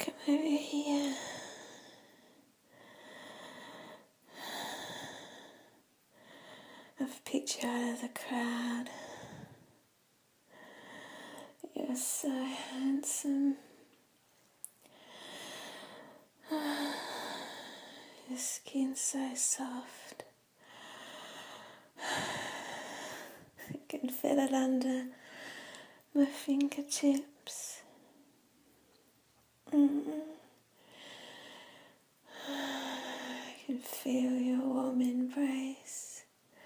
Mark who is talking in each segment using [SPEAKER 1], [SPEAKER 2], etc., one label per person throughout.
[SPEAKER 1] Come over here. I've picked you out of the crowd. You're so handsome. Your skin's so soft. I can feel it under my fingertips. I can feel your warm embrace.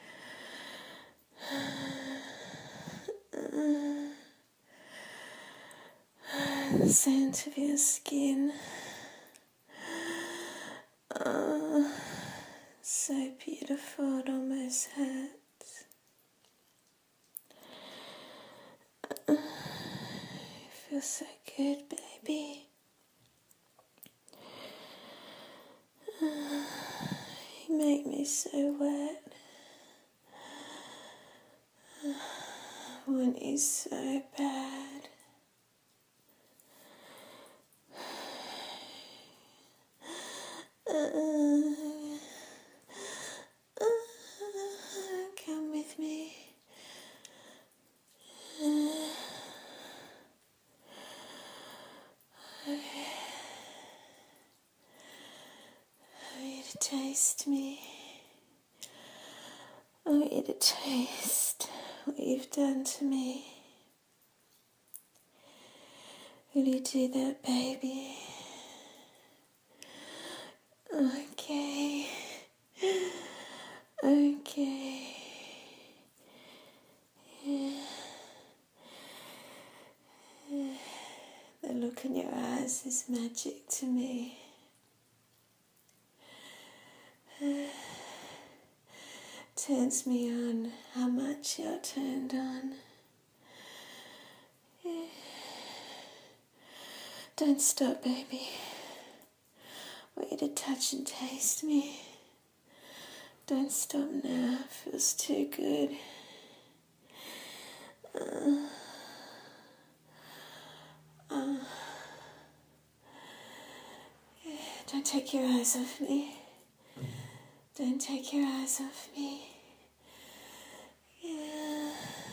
[SPEAKER 1] The scent of your skin. Oh, so beautiful, it almost hurts. You feel so good, baby. You make me so wet. I want you so bad. Come with me. I want you to taste me. I want you to taste what you've done to me. Will you do that, baby? Okay. Okay. Yeah. The look in your eyes is magic to me. Turns me on how much you're turned on. Yeah. Don't stop, baby. I want you to touch and taste me. Don't stop now, it feels too good. Yeah. Don't take your eyes off me. Don't take your eyes off me. Yeah.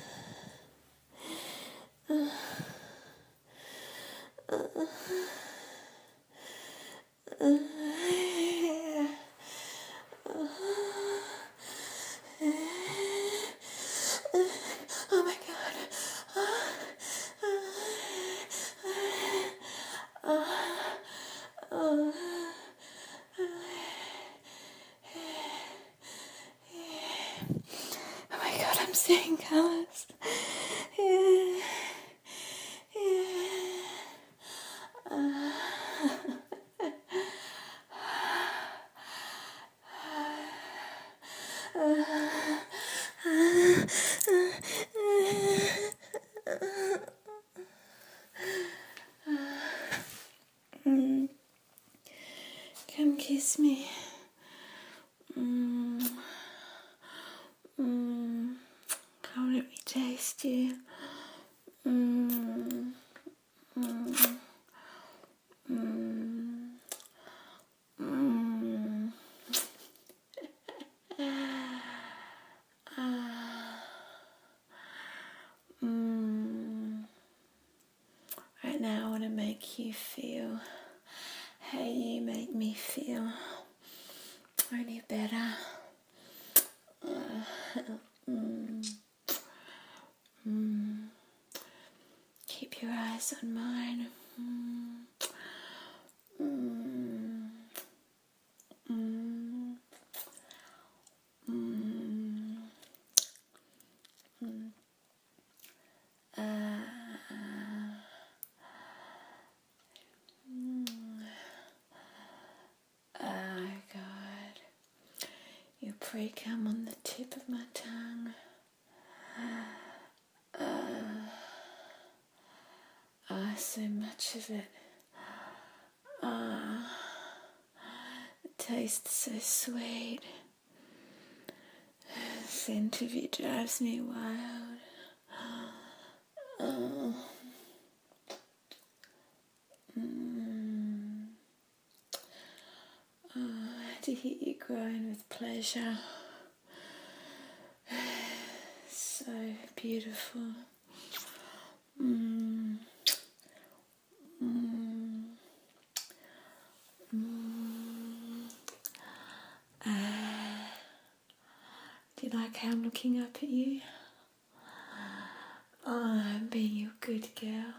[SPEAKER 1] Oh my God. Oh my God, I'm seeing colours. Yeah. Yeah. Come kiss me. Come let me taste you. Right now I want to make you feel how you make me feel, only better. Keep your eyes on mine. Oh God, your pre-cum on the tip of my tongue. So much of it. It tastes so sweet. The scent of you drives me wild. hear you groan with pleasure. So beautiful. Do you like how I'm looking up at you? Oh, I'm being your good girl.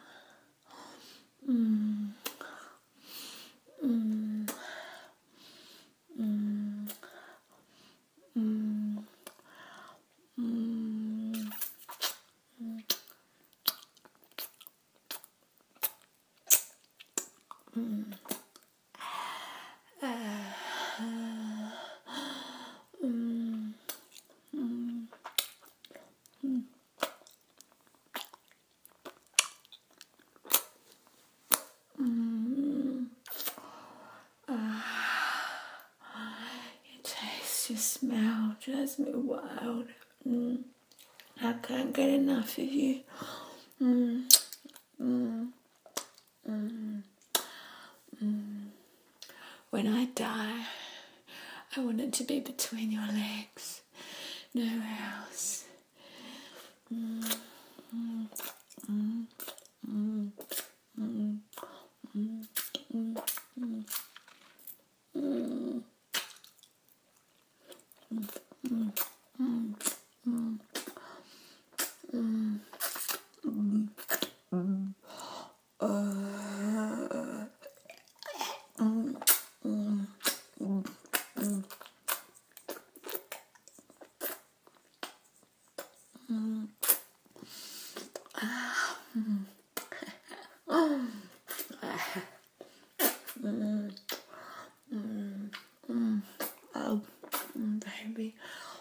[SPEAKER 1] Your taste, your smell drives me wild. I can't get enough of you. When I die, I want it to be between your legs, nowhere else. Oh, baby.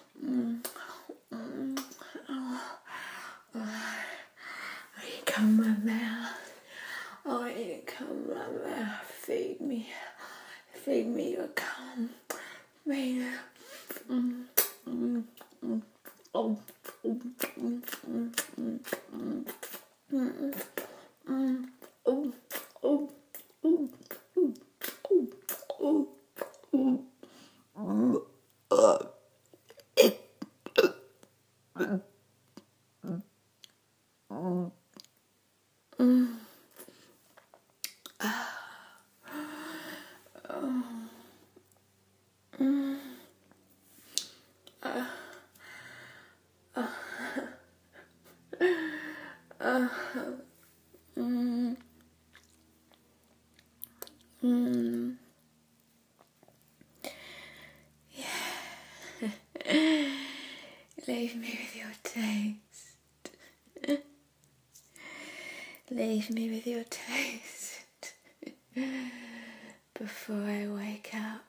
[SPEAKER 1] You come my mouth. Oh, you come my mouth. Feed me your cum. Feed it. Leave me with your taste. Leave me with your taste before I wake up.